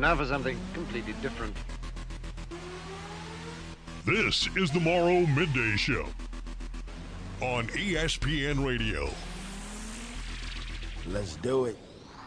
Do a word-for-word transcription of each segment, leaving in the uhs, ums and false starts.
now for something completely different. This is the Morrow Midday Show on E S P N Radio. Let's do it.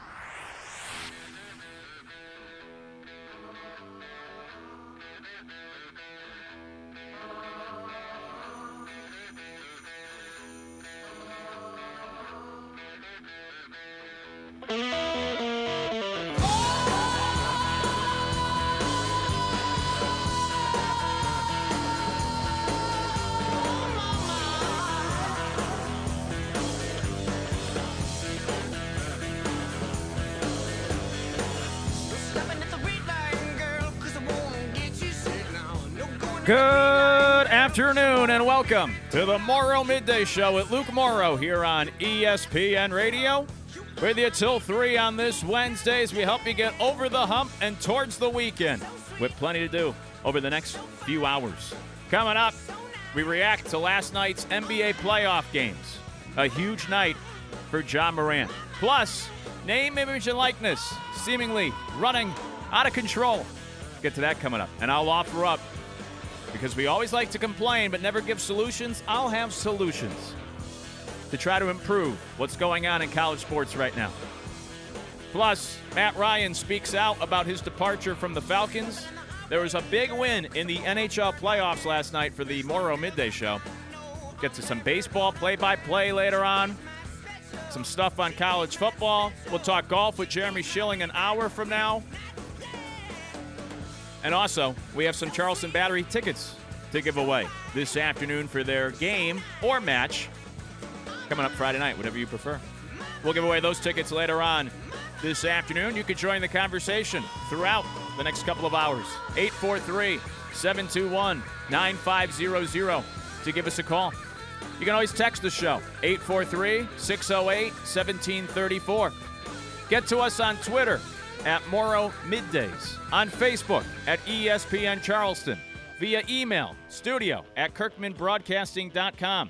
Good afternoon and welcome to the Morrow Midday Show with Luke Morrow here on E S P N Radio. With you till three on this Wednesday as we help you get over the hump and towards the weekend with plenty to do over the next few hours. Coming up, we react to last night's N B A playoff games. A huge night for Ja Morant. Plus, name, image, and likeness seemingly running out of control. Get to that coming up. And I'll offer up, because we always like to complain but never give solutions, I'll have solutions to try to improve what's going on in college sports right now. Plus, Matt Ryan speaks out about his departure from the Falcons. There was a big win in the N H L playoffs last night for the Morrow Midday Show. Get to some baseball play-by-play later on. Some stuff on college football. We'll talk golf with Jeremy Schilling an hour from now. And also, we have some Charleston Battery tickets to give away this afternoon for their game or match coming up Friday night, whatever you prefer. We'll give away those tickets later on this afternoon. You can join the conversation throughout the next couple of hours. eight four three, seven two one, nine five zero zero to give us a call. You can always text the show, eight four three, six oh eight, one seven three four. Get to us on Twitter at Morrow Middays, on Facebook at E S P N Charleston, via email, studio at kirkman broadcasting dot com,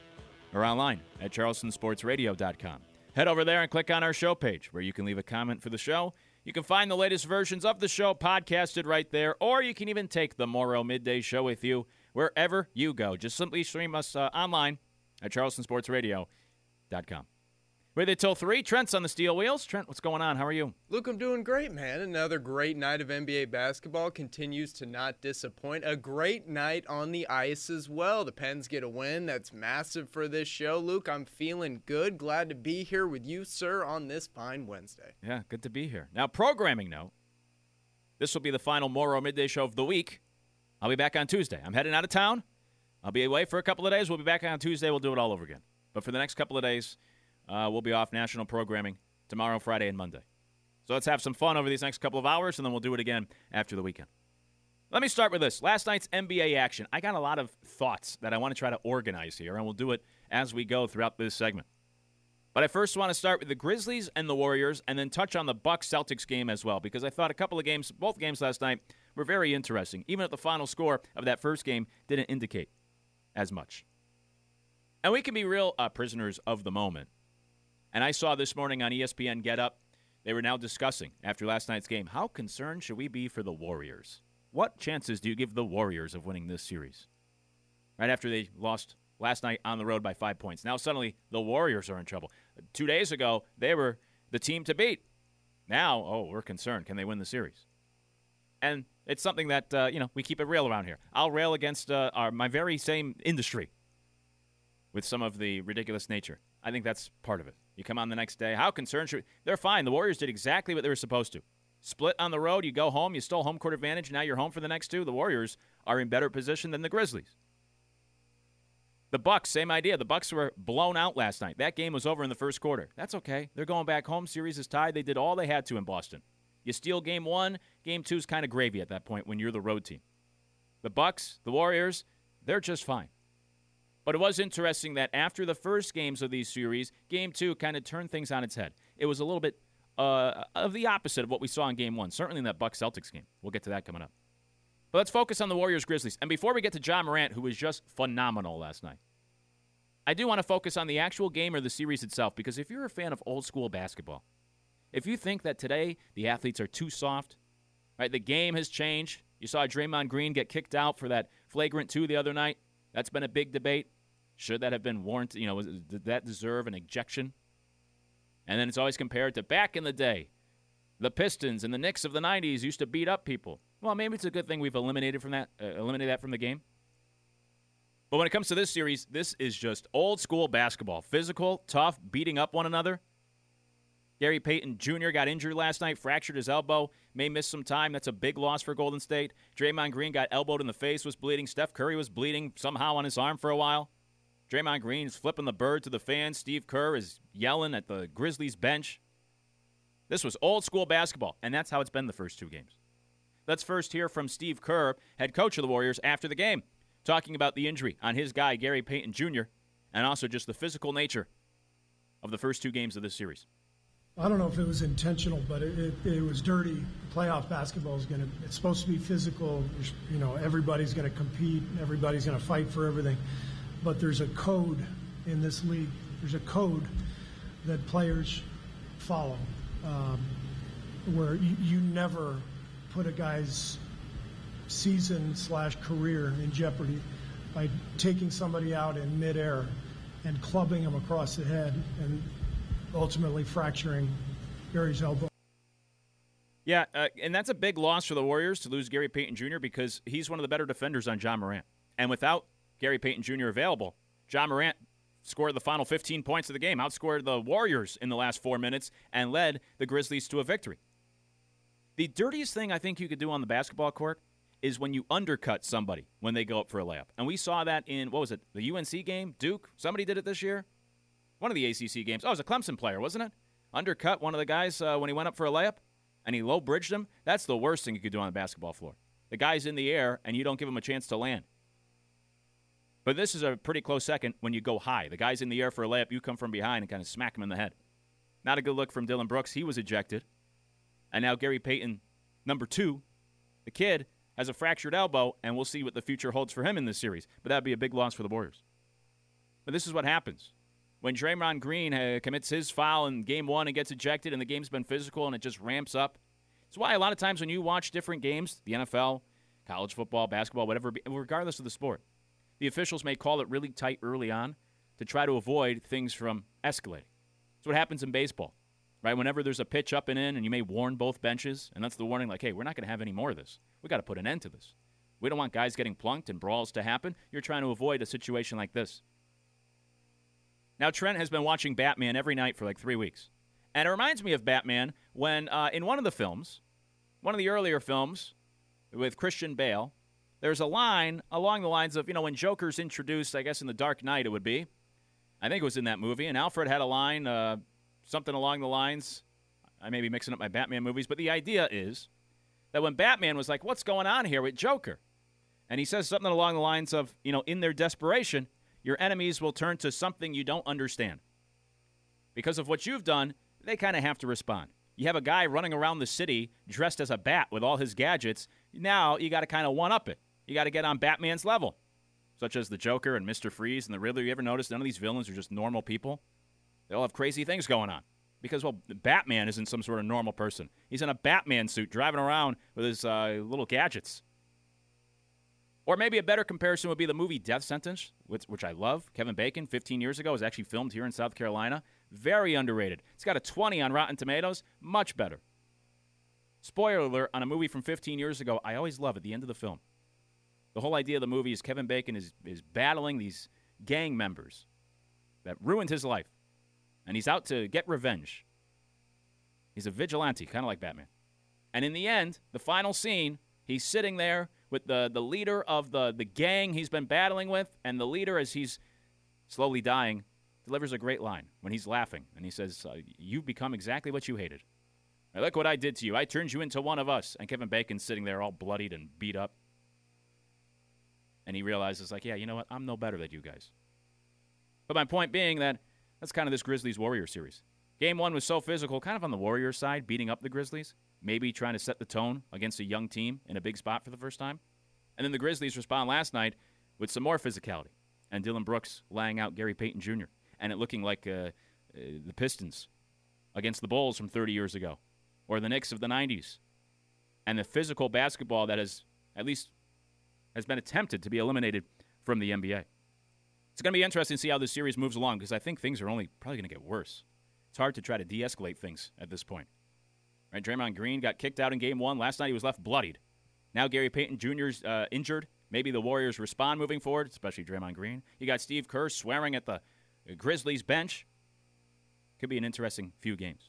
or online at charleston sports radio dot com. Head over there and click on our show page where you can leave a comment for the show. You can find the latest versions of the show podcasted right there, or you can even take the Morrow Midday Show with you wherever you go. Just simply stream us uh, online at charleston sports radio dot com. With it till three, Trent's on the steel wheels. Trent, what's going on? How are you? Luke, I'm doing great, man. Another great night of N B A basketball continues to not disappoint. A great night on the ice as well. The Pens get a win. That's massive for this show. Luke, I'm feeling good. Glad to be here with you, sir, on this fine Wednesday. Yeah, good to be here. Now, programming note, this will be the final Morrow Midday Show of the week. I'll be back on Tuesday. I'm heading out of town. I'll be away for a couple of days. We'll be back on Tuesday. We'll do it all over again. But for the next couple of days, Uh, we'll be off national programming tomorrow, Friday, and Monday. So let's have some fun over these next couple of hours, and then we'll do it again after the weekend. Let me start with this. Last night's N B A action. I got a lot of thoughts that I want to try to organize here, and we'll do it as we go throughout this segment. But I first want to start with the Grizzlies and the Warriors, and then touch on the Bucks-Celtics game as well, because I thought a couple of games, both games last night, were very interesting, even if the final score of that first game didn't indicate as much. And we can be real uh, prisoners of the moment. And I saw this morning on E S P N Get Up, they were now discussing, after last night's game, how concerned should we be for the Warriors? What chances do you give the Warriors of winning this series? Right after they lost last night on the road by five points. Now suddenly the Warriors are in trouble. Two days ago, they were the team to beat. Now, oh, we're concerned. Can they win the series? And it's something that, uh, you know, we keep it real around here. I'll rail against uh, our, my very same industry with some of the ridiculous nature. I think that's part of it. You come on the next day, how concerned should we? They're fine. The Warriors did exactly what they were supposed to. Split on the road, you go home, you stole home court advantage, now you're home for the next two. The Warriors are in better position than the Grizzlies. The Bucks, same idea. The Bucks were blown out last night. That game was over in the first quarter. That's okay. They're going back home. Series is tied. They did all they had to in Boston. You steal game one, game two is kind of gravy at that point when you're the road team. The Bucks, the Warriors, they're just fine. But it was interesting that after the first games of these series, game two kind of turned things on its head. It was a little bit uh, of the opposite of what we saw in game one, certainly in that Bucks-Celtics game. We'll get to that coming up. But let's focus on the Warriors-Grizzlies. And before we get to Ja Morant, who was just phenomenal last night, I do want to focus on the actual game or the series itself, because if you're a fan of old-school basketball, if you think that today the athletes are too soft, Right? The game has changed. You saw Draymond Green get kicked out for that flagrant two the other night. That's been a big debate. Should that have been warranted? You know, was, did that deserve an ejection? And then it's always compared to back in the day. The Pistons and the Knicks of the nineties used to beat up people. Well, maybe it's a good thing we've eliminated from that, uh, eliminated that from the game. But when it comes to this series, this is just old school basketball. Physical, tough, beating up one another. Gary Payton Junior got injured last night, fractured his elbow, may miss some time. That's a big loss for Golden State. Draymond Green got elbowed in the face, was bleeding. Steph Curry was bleeding somehow on his arm for a while. Draymond Green is flipping the bird to the fans. Steve Kerr is yelling at the Grizzlies bench. This was old school basketball, and that's how it's been the first two games. Let's first hear from Steve Kerr, head coach of the Warriors, after the game, talking about the injury on his guy, Gary Payton Junior, and also just the physical nature of the first two games of this series. I don't know if it was intentional, but it, it, it was dirty. Playoff basketball is going to, it's supposed to be physical. You know, everybody's going to compete. Everybody's going to fight for everything. But there's a code in this league. There's a code that players follow um, where you, you never put a guy's season slash career in jeopardy by taking somebody out in midair and clubbing him across the head and ultimately fracturing Gary's elbow. Yeah, uh, and that's a big loss for the Warriors to lose Gary Payton Junior because he's one of the better defenders on Ja Morant. And without Gary Payton Junior available, Ja Morant scored the final fifteen points of the game, outscored the Warriors in the last four minutes, and led the Grizzlies to a victory. The dirtiest thing I think you could do on the basketball court is when you undercut somebody when they go up for a layup. And we saw that in, what was it, the U N C game? Duke? Somebody did it this year? One of the A C C games. Oh, it was a Clemson player, wasn't it? Undercut one of the guys uh, when he went up for a layup, and he low-bridged him. That's the worst thing you could do on the basketball floor. The guy's in the air, and you don't give him a chance to land. But this is a pretty close second when you go high. The guy's in the air for a layup, you come from behind and kind of smack him in the head. Not a good look from Dillon Brooks. He was ejected. And now Gary Payton, number two, the kid, has a fractured elbow, and we'll see what the future holds for him in this series. But that would be a big loss for the Warriors. But this is what happens. When Draymond Green uh, commits his foul in game one and gets ejected and the game's been physical and it just ramps up. It's why a lot of times when you watch different games, the N F L, college football, basketball, whatever, regardless of the sport, the officials may call it really tight early on to try to avoid things from escalating. That's what happens in baseball, right? Whenever there's a pitch up and in and you may warn both benches, and that's the warning like, hey, we're not going to have any more of this. We got to put an end to this. We don't want guys getting plunked and brawls to happen. You're trying to avoid a situation like this. Now, Trent has been watching Batman every night for like three weeks. And it reminds me of Batman when uh, in one of the films, one of the earlier films with Christian Bale, there's a line along the lines of, you know, when Joker's introduced, I guess in The Dark Knight it would be. I think it was in that movie. And Alfred had a line, uh, something along the lines, I may be mixing up my Batman movies, but the idea is that when Batman was like, what's going on here with Joker? And he says something along the lines of, you know, in their desperation, your enemies will turn to something you don't understand. Because of what you've done, they kind of have to respond. You have a guy running around the city dressed as a bat with all his gadgets. Now you got to kind of one-up it. You got to get on Batman's level, such as the Joker and Mister Freeze and the Riddler. You ever notice none of these villains are just normal people? They all have crazy things going on. Because, well, Batman isn't some sort of normal person. He's in a Batman suit driving around with his uh, little gadgets. Or maybe a better comparison would be the movie Death Sentence, which, which I love. Kevin Bacon, fifteen years ago, was actually filmed here in South Carolina. Very underrated. It's got a twenty on Rotten Tomatoes. Much better. Spoiler alert on a movie from fifteen years ago. I always love at the end of the film. The whole idea of the movie is Kevin Bacon is, is battling these gang members that ruined his life. And he's out to get revenge. He's a vigilante, kind of like Batman. And in the end, the final scene, he's sitting there with the, the leader of the, the gang he's been battling with, and the leader, as he's slowly dying, delivers a great line when he's laughing. And he says, uh, you've become exactly what you hated. Now, look what I did to you. I turned you into one of us. And Kevin Bacon's sitting there all bloodied and beat up. And he realizes, like, yeah, you know what? I'm no better than you guys. But my point being that that's kind of this Grizzlies-Warriors series. Game one was so physical, kind of on the Warriors side, beating up the Grizzlies. Maybe trying to set the tone against a young team in a big spot for the first time. And then the Grizzlies respond last night with some more physicality. And Dillon Brooks laying out Gary Payton Junior And it looking like uh, uh, the Pistons against the Bulls from thirty years ago. Or the Knicks of the nineties. and the physical basketball that has at least has been attempted to be eliminated from the N B A. It's going to be interesting to see how this series moves along because I think things are only probably going to get worse. It's hard to try to de-escalate things at this point. Right, Draymond Green got kicked out in game one. Last night he was left bloodied. Now Gary Payton Junior's uh, injured. Maybe the Warriors respond moving forward, especially Draymond Green. You got Steve Kerr swearing at the Grizzlies bench. Could be an interesting few games.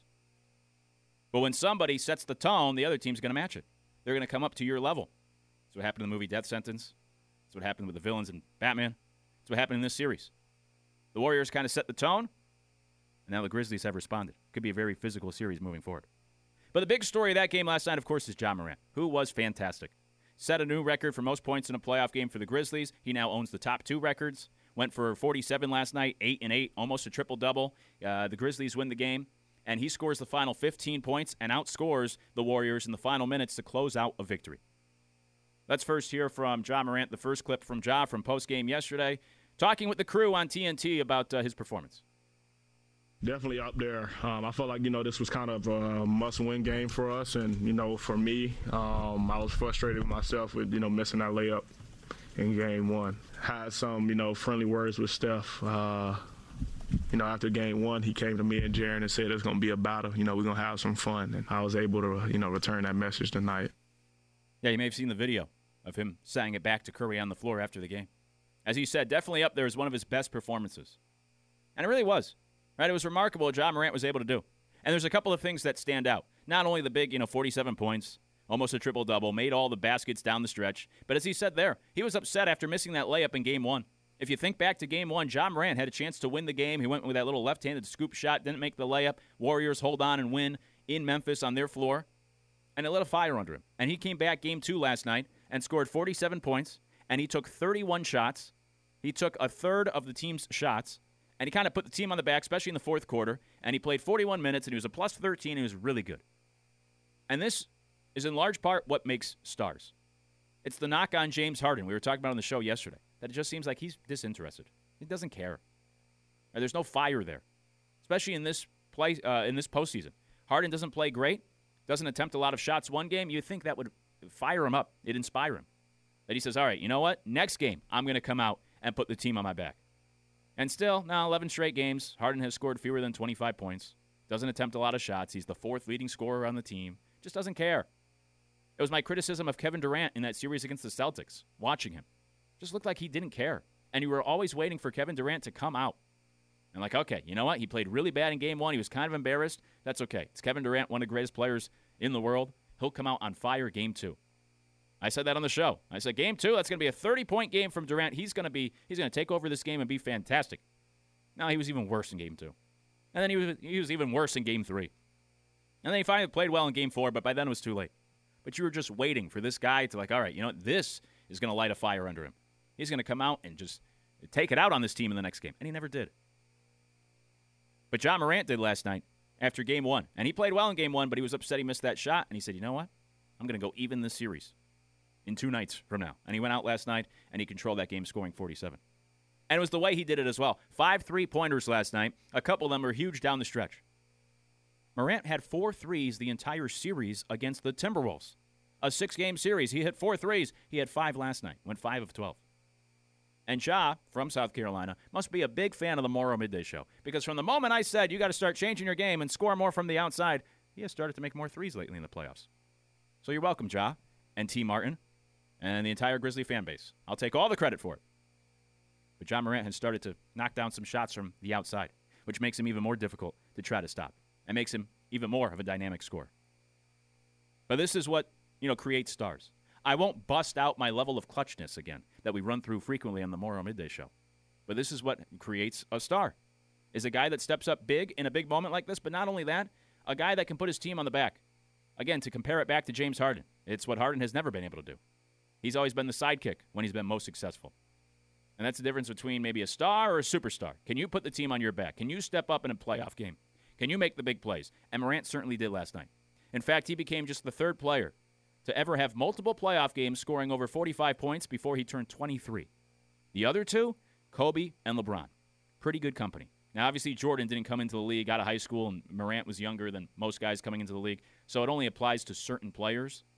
But when somebody sets the tone, the other team's going to match it. They're going to come up to your level. That's what happened in the movie Death Sentence. That's what happened with the villains in Batman. That's what happened in this series. The Warriors kind of set the tone, and now the Grizzlies have responded. Could be a very physical series moving forward. But the big story of that game last night, of course, is Ja Morant, who was fantastic. Set a new record for most points in a playoff game for the Grizzlies. He now owns the top two records. Went for forty-seven last night, eight and eight, almost a triple-double. Uh, the Grizzlies win the game, and he scores the final fifteen points and outscores the Warriors in the final minutes to close out a victory. Let's first hear from Ja Morant, the first clip from Ja from postgame yesterday, talking with the crew on T N T about uh, his performance. Definitely up there. Um, I felt like, you know, this was kind of a must-win game for us. And, you know, for me, um, I was frustrated with myself with, you know, missing that layup in game one. Had some, you know, friendly words with Steph. Uh, you know, after game one, he came to me and Jaren and said it's going to be a battle. You know, we're going to have some fun. And I was able to, you know, return that message tonight. Yeah, you may have seen the video of him saying it back to Curry on the floor after the game. As he said, definitely up there as one of his best performances. And it really was. Right, it was remarkable what Ja Morant was able to do. And there's a couple of things that stand out. Not only the big, you know, forty-seven points, almost a triple-double, made all the baskets down the stretch, but as he said there, he was upset after missing that layup in game one. If you think back to game one, Ja Morant had a chance to win the game. He went with that little left-handed scoop shot, didn't make the layup. Warriors hold on and win in Memphis on their floor. And it lit a fire under him. And he came back game two last night and scored forty-seven points, and he took thirty-one shots. He took a third of the team's shots. And he kind of put the team on the back, especially in the fourth quarter. And he played forty-one minutes, and he was a plus thirteen, and he was really good. And this is in large part what makes stars. It's the knock on James Harden we were talking about on the show yesterday, that it just seems like he's disinterested. He doesn't care. And there's no fire there, especially in this play uh, in this postseason. Harden doesn't play great, doesn't attempt a lot of shots one game. You'd think that would fire him up. It'd inspire him. That he says, all right, you know what? Next game, I'm going to come out and put the team on my back. And still, now eleven straight games, Harden has scored fewer than twenty-five points. Doesn't attempt a lot of shots. He's the fourth leading scorer on the team. Just doesn't care. It was my criticism of Kevin Durant in that series against the Celtics, watching him. Just looked like he didn't care. And you were always waiting for Kevin Durant to come out. And like, okay, you know what? He played really bad in game one. He was kind of embarrassed. That's okay. It's Kevin Durant, one of the greatest players in the world. He'll come out on fire game two. I said that on the show. I said, game two, that's going to be a thirty-point game from Durant. He's going to be, he's going to take over this game and be fantastic. Now he was even worse in game two. And then he was, he was even worse in game three. And then he finally played well in game four, but by then it was too late. But you were just waiting for this guy to like, all right, you know what? This is going to light a fire under him. He's going to come out and just take it out on this team in the next game. And he never did. But Ja Morant did last night after game one. And he played well in game one, but he was upset he missed that shot. And he said, you know what? I'm going to go even this series in two nights from now. And he went out last night, and he controlled that game, scoring forty-seven. And it was the way he did it as well. Five three-pointers last night. A couple of them were huge down the stretch. Morant had four threes the entire series against the Timberwolves. A six-game series. He hit four threes. He had five last night. Went five of twelve. And Ja, from South Carolina, must be a big fan of the Morrow Midday Show. Because from the moment I said you got to start changing your game and score more from the outside, he has started to make more threes lately in the playoffs. So you're welcome, Ja, and T. Martin, and the entire Grizzly fan base. I'll take all the credit for it. But Ja Morant has started to knock down some shots from the outside, which makes him even more difficult to try to stop and makes him even more of a dynamic scorer. But this is what, you know, creates stars. I won't bust out my level of clutchness again that we run through frequently on the Morrow Midday Show. But this is what creates a star, is a guy that steps up big in a big moment like this, but not only that, a guy that can put his team on the back. Again, to compare it back to James Harden, it's what Harden has never been able to do. He's always been the sidekick when he's been most successful. And that's the difference between maybe a star or a superstar. Can you put the team on your back? Can you step up in a playoff game? Can you make the big plays? And Morant certainly did last night. In fact, he became just the third player to ever have multiple playoff games scoring over forty-five points before he turned twenty-three. The other two, Kobe and LeBron. Pretty good company. Now, obviously, Jordan didn't come into the league out of high school, and Morant was younger than most guys coming into the league, so it only applies to certain players.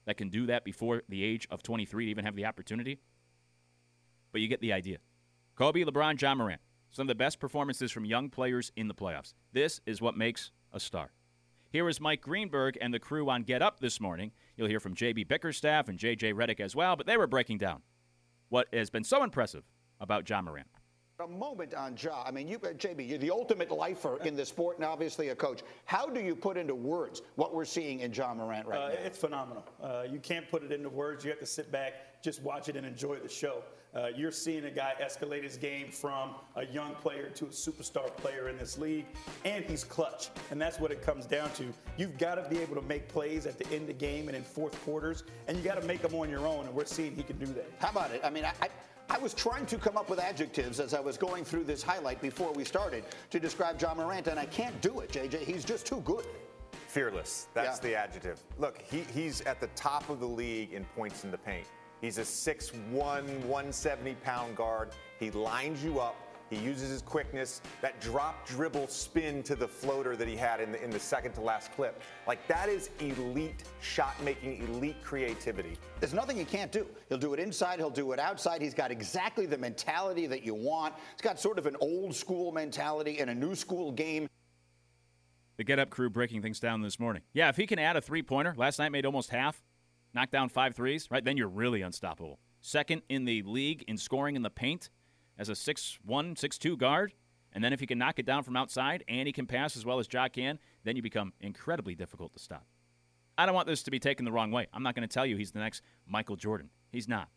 that can do that before the age of twenty-three to even have the opportunity. But you get the idea. Kobe, LeBron, John Morant. Some of the best performances from young players in the playoffs. This is what makes a star. Here is Mike Greenberg and the crew on Get Up this morning. You'll hear from J B Bickerstaff and J J Redick as well, but they were breaking down what has been so impressive about John Morant. A moment on Ja. I mean, you, uh, J B, you're the ultimate lifer in the sport and obviously a coach. How do you put into words what we're seeing in John Morant right uh, now? It's phenomenal. Uh, you can't put it into words. You have to sit back, just watch it, and enjoy the show. Uh, you're seeing a guy escalate his game from a young player to a superstar player in this league, and he's clutch. And that's what it comes down to. You've got to be able to make plays at the end of the game and in fourth quarters, and you got to make them on your own, and we're seeing he can do that. How about it? I mean, I, I, I was trying to come up with adjectives as I was going through this highlight before we started to describe John Morant, and I can't do it, J J. He's just too good. Fearless. That's Yeah. the adjective. Look, he, he's at the top of the league in points in the paint. He's a six one, one seventy pound guard. He lines you up. He uses his quickness, that drop dribble spin to the floater that he had in the, in the second to last clip. Like, that is elite shot making, elite creativity. There's nothing he can't do. He'll do it inside, he'll do it outside. He's got exactly the mentality that you want. He's got sort of an old school mentality in a new school game. The Get Up crew breaking things down this morning. Yeah, if he can add a three-pointer, last night made almost half, knocked down five threes, right, then you're really unstoppable. Second in the league in scoring in the paint as a six one, six two guard. And then if he can knock it down from outside and he can pass as well as Ja can, then you become incredibly difficult to stop. I don't want this to be taken the wrong way. I'm not going to tell you he's the next Michael Jordan. He's not.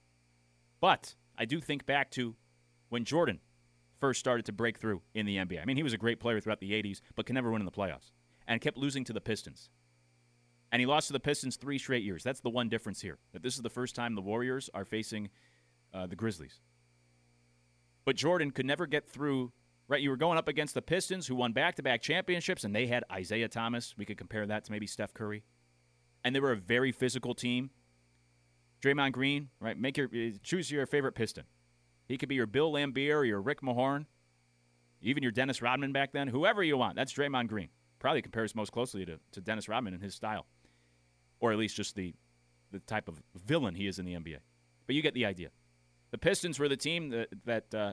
But I do think back to when Jordan first started to break through in the N B A. I mean, he was a great player throughout the eighties, but could never win in the playoffs and kept losing to the Pistons. And he lost to the Pistons three straight years. That's the one difference here, that this is the first time the Warriors are facing uh, the Grizzlies. But Jordan could never get through, right? You were going up against the Pistons, who won back-to-back championships, and they had Isaiah Thomas. We could compare that to maybe Steph Curry. And they were a very physical team. Draymond Green, right? Make your choose your favorite Piston. He could be your Bill Laimbeer or your Rick Mahorn, even your Dennis Rodman back then. Whoever you want, that's Draymond Green. Probably compares most closely to, to Dennis Rodman in his style, or at least just the, the type of villain he is in the N B A. But you get the idea. The Pistons were the team that, that uh,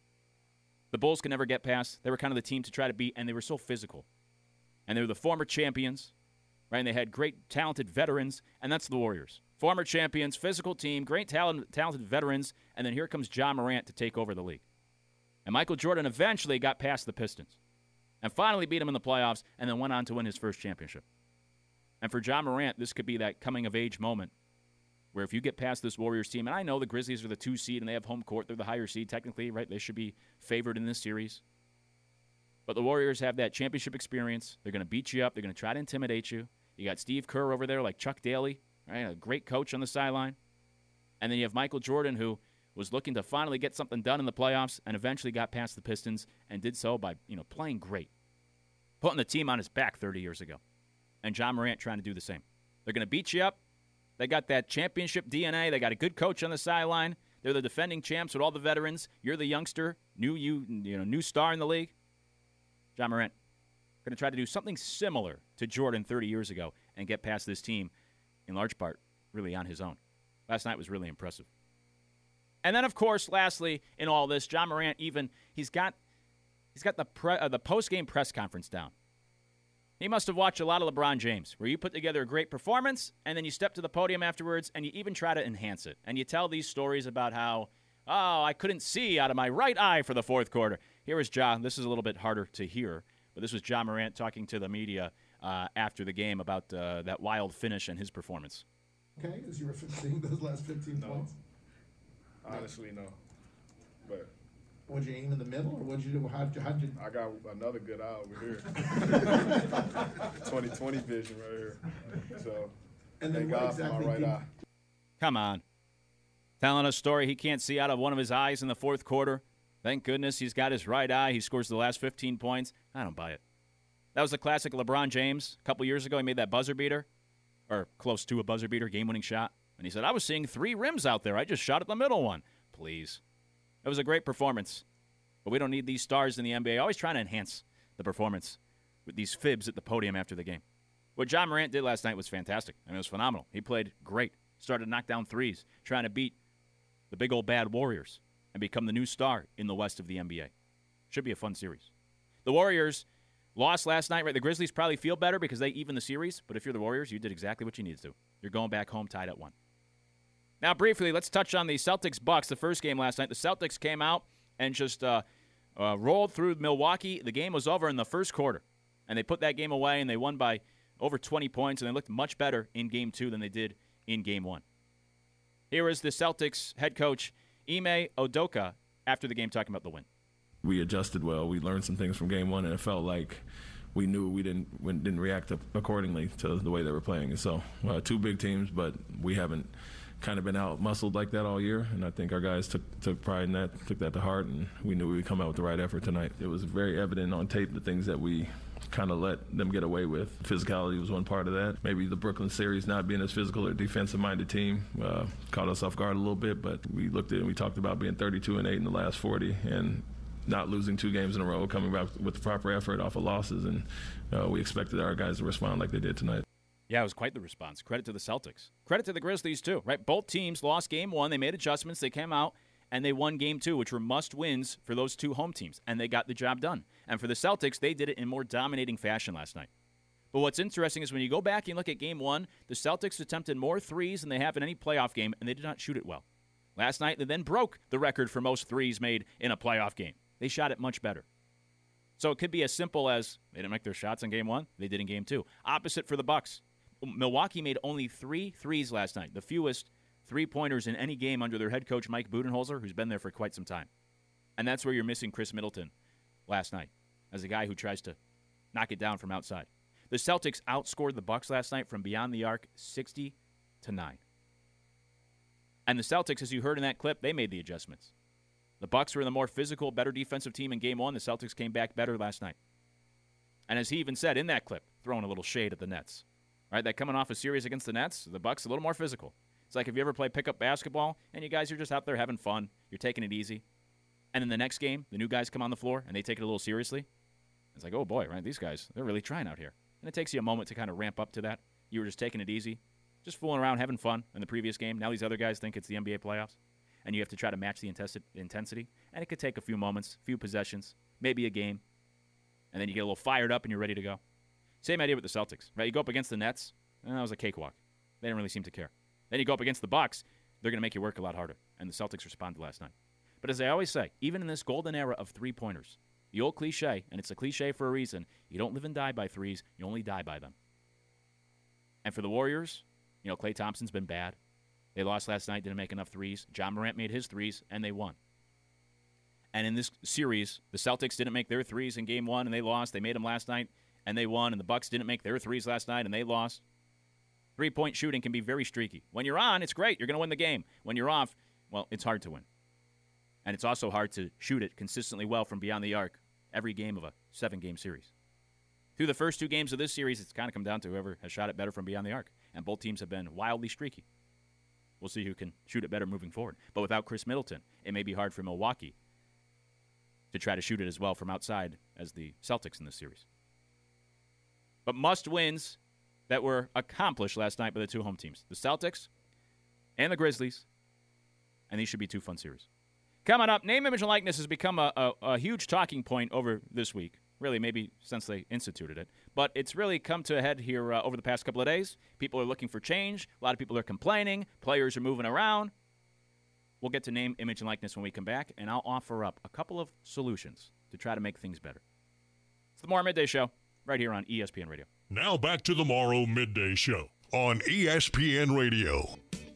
the Bulls could never get past. They were kind of the team to try to beat, and they were so physical. And they were the former champions, right? And they had great, talented veterans, and that's the Warriors. Former champions, physical team, great talent, talented veterans, and then here comes John Morant to take over the league. And Michael Jordan eventually got past the Pistons and finally beat him in the playoffs and then went on to win his first championship. And for John Morant, this could be that coming-of-age moment where if you get past this Warriors team, and I know the Grizzlies are the two seed and they have home court, they're the higher seed technically, right? They should be favored in this series. But the Warriors have that championship experience. They're going to beat you up. They're going to try to intimidate you. You got Steve Kerr over there like Chuck Daly, right? A great coach on the sideline. And then you have Michael Jordan, who was looking to finally get something done in the playoffs and eventually got past the Pistons and did so by, you know, playing great, putting the team on his back thirty years ago. And John Morant trying to do the same. They're going to beat you up. They got that championship D N A. They got a good coach on the sideline. They're the defending champs with all the veterans. You're the youngster, new you, you know, new star in the league. John Morant going to try to do something similar to Jordan thirty years ago and get past this team, in large part, really on his own. Last night was really impressive. And then, of course, lastly, in all this, John Morant even he's got he's got the pre, uh, the post-game press conference down. He must have watched a lot of LeBron James, where you put together a great performance, and then you step to the podium afterwards, and you even try to enhance it. And you tell these stories about how, oh, I couldn't see out of my right eye for the fourth quarter. Here is Ja. This is a little bit harder to hear, but this was John Morant talking to the media uh, after the game about uh, that wild finish and his performance. Okay, as you were seeing those last fifteen No. points? Honestly, no. But Would you aim in the middle, or would you do? How'd you? How'd you? I got another good eye over here. twenty twenty vision right here. So And then thank what God exactly for my right did- eye. Come on. Telling a story he can't see out of one of his eyes in the fourth quarter. Thank goodness he's got his right eye. He scores the last fifteen points. I don't buy it. That was the classic LeBron James. A couple years ago, he made that buzzer beater, or close to a buzzer beater, game-winning shot. And he said, I was seeing three rims out there. I just shot at the middle one. Please. It was a great performance. But we don't need these stars in the N B A always trying to enhance the performance with these fibs at the podium after the game. What John Morant did last night was fantastic. I mean, it was phenomenal. He played great. Started to knock down threes, trying to beat the big old bad Warriors and become the new star in the West of the N B A. Should be a fun series. The Warriors lost last night, right? The Grizzlies probably feel better because they even the series, but if you're the Warriors, you did exactly what you needed to. You're going back home tied at one. Now, briefly, let's touch on the Celtics-Bucks, the first game last night. The Celtics came out and just uh, uh, rolled through Milwaukee. The game was over in the first quarter, and they put that game away, and they won by over twenty points, and they looked much better in game two than they did in game one. Here is the Celtics head coach, Ime Udoka, after the game talking about the win. We adjusted well. We learned some things from game one, and it felt like we knew we didn't we didn't react accordingly to the way they were playing. And so, uh, two big teams, but we haven't kind of been out muscled like that all year, and I think our guys took took pride in that, took that to heart, and we knew we would come out with the right effort tonight. It was very evident on tape the things that we kind of let them get away with. Physicality was one part of that. Maybe the Brooklyn series not being as physical or defensive-minded team uh, caught us off guard a little bit, but we looked at it and we talked about being thirty-two and eight in the last forty and not losing two games in a row, coming back with the proper effort off of losses, and uh, we expected our guys to respond like they did tonight. Yeah, it was quite the response. Credit to the Celtics. Credit to the Grizzlies, too, right? Both teams lost game one. They made adjustments. They came out, and they won game two, which were must-wins for those two home teams, and they got the job done. And for the Celtics, they did it in more dominating fashion last night. But what's interesting is when you go back and look at game one, the Celtics attempted more threes than they have in any playoff game, and they did not shoot it well. Last night, they then broke the record for most threes made in a playoff game. They shot it much better. So it could be as simple as they didn't make their shots in game one, they did in game two. Opposite for the Bucks. Milwaukee made only three threes last night, the fewest three-pointers in any game under their head coach, Mike Budenholzer, who's been there for quite some time. And that's where you're missing Chris Middleton last night as a guy who tries to knock it down from outside. The Celtics outscored the Bucks last night from beyond the arc sixty to nine. And the Celtics, as you heard in that clip, they made the adjustments. The Bucks were the more physical, better defensive team in game one. The Celtics came back better last night. And as he even said in that clip, throwing a little shade at the Nets, right? That coming off a series against the Nets, the Bucks a little more physical. It's like if you ever play pickup basketball and you guys are just out there having fun, you're taking it easy, and then the next game, the new guys come on the floor and they take it a little seriously. It's like, oh boy, right? These guys, they're really trying out here. And it takes you a moment to kind of ramp up to that. You were just taking it easy, just fooling around, having fun in the previous game. Now these other guys think it's the N B A playoffs, and you have to try to match the intensity. And it could take a few moments, a few possessions, maybe a game, and then you get a little fired up and you're ready to go. Same idea with the Celtics, right? You go up against the Nets, and that was a cakewalk. They didn't really seem to care. Then you go up against the Bucks, they're going to make you work a lot harder, and the Celtics responded last night. But as I always say, even in this golden era of three-pointers, the old cliche, and it's a cliche for a reason, you don't live and die by threes, you only die by them. And for the Warriors, you know, Klay Thompson's been bad. They lost last night, didn't make enough threes. John Morant made his threes, and they won. And in this series, the Celtics didn't make their threes in game one, and they lost. They made them last night, and they won. And the Bucks didn't make their threes last night, and they lost. Three-point shooting can be very streaky. When you're on, it's great. You're going to win the game. When you're off, well, it's hard to win. And it's also hard to shoot it consistently well from beyond the arc every game of a seven-game series. Through the first two games of this series, it's kind of come down to whoever has shot it better from beyond the arc. And both teams have been wildly streaky. We'll see who can shoot it better moving forward. But without Chris Middleton, it may be hard for Milwaukee to try to shoot it as well from outside as the Celtics in this series. But must-wins that were accomplished last night by the two home teams, the Celtics and the Grizzlies, and these should be two fun series. Coming up, name, image, and likeness has become a, a, a huge talking point over this week, really maybe since they instituted it, but it's really come to a head here uh, over the past couple of days. People are looking for change. A lot of people are complaining. Players are moving around. We'll get to name, image, and likeness when we come back, and I'll offer up a couple of solutions to try to make things better. It's the Morrow Midday Show right here on E S P N Radio. Now back to the Morrow Midday Show on E S P N Radio.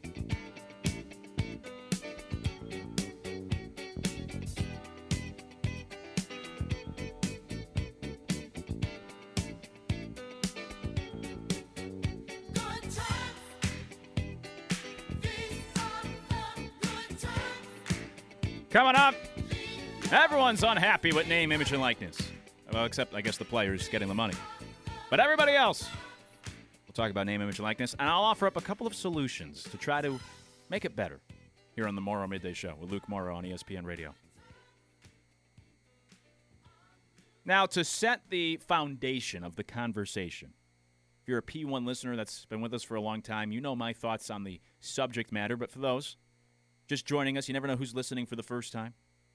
Coming up, everyone's unhappy with name, image, and likeness. Well, except, I guess, the players getting the money. But everybody else, we'll talk about name, image, and likeness, and I'll offer up a couple of solutions to try to make it better here on the Morrow Midday Show with Luke Morrow on E S P N Radio. Now, to set the foundation of the conversation, if you're a P one listener that's been with us for a long time, you know my thoughts on the subject matter. But for those just joining us, you never know who's listening for the first time.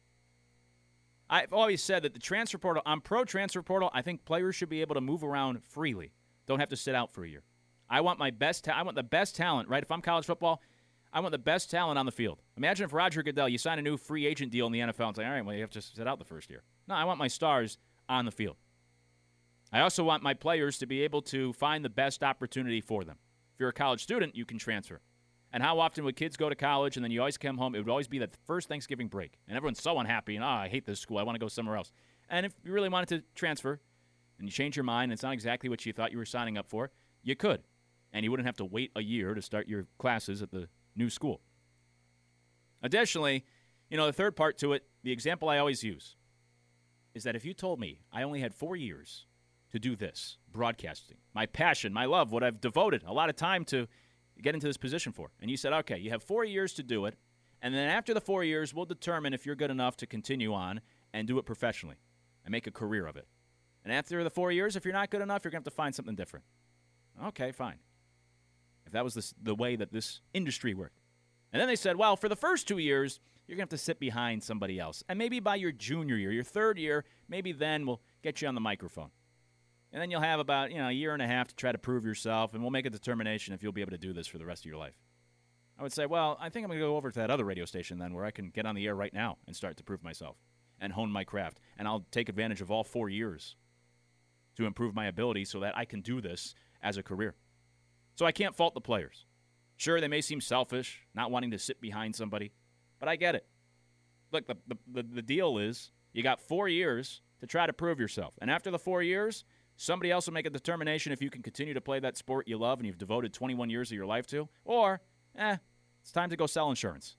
I've always said that the transfer portal, I'm pro-transfer portal. I think players should be able to move around freely. Don't have to sit out for a year. I want my best. Ta- I want the best talent, right? If I'm college football, I want the best talent on the field. Imagine if Roger Goodell, you sign a new free agent deal in the N F L and say, all right, well, you have to sit out the first year. No, I want my stars on the field. I also want my players to be able to find the best opportunity for them. If you're a college student, you can transfer. And how often would kids go to college and then you always come home? It would always be that first Thanksgiving break. And everyone's so unhappy and, oh, I hate this school. I want to go somewhere else. And if you really wanted to transfer and you change your mind and it's not exactly what you thought you were signing up for, you could. And you wouldn't have to wait a year to start your classes at the new school. Additionally, you know, the third part to it, the example I always use is that if you told me I only had four years to do this, broadcasting, my passion, my love, what I've devoted a lot of time to get into this position for. And you said, okay, you have four years to do it, and then after the four years, we'll determine if you're good enough to continue on and do it professionally and make a career of it. And after the four years, if you're not good enough, you're going to have to find something different. Okay, fine. If that was the, the way that this industry worked. And then they said, well, for the first two years, you're going to have to sit behind somebody else. And maybe by your junior year, your third year, maybe then we'll get you on the microphone. And then you'll have about, you know, a year and a half to try to prove yourself, and we'll make a determination if you'll be able to do this for the rest of your life. I would say, well, I think I'm going to go over to that other radio station then where I can get on the air right now and start to prove myself and hone my craft. And I'll take advantage of all four years to improve my ability so that I can do this as a career. So I can't fault the players. Sure, they may seem selfish, not wanting to sit behind somebody, but I get it. Look, the, the, the, the deal is you got four years to try to prove yourself. And after the four years, somebody else will make a determination if you can continue to play that sport you love and you've devoted twenty-one years of your life to, or, eh, it's time to go sell insurance.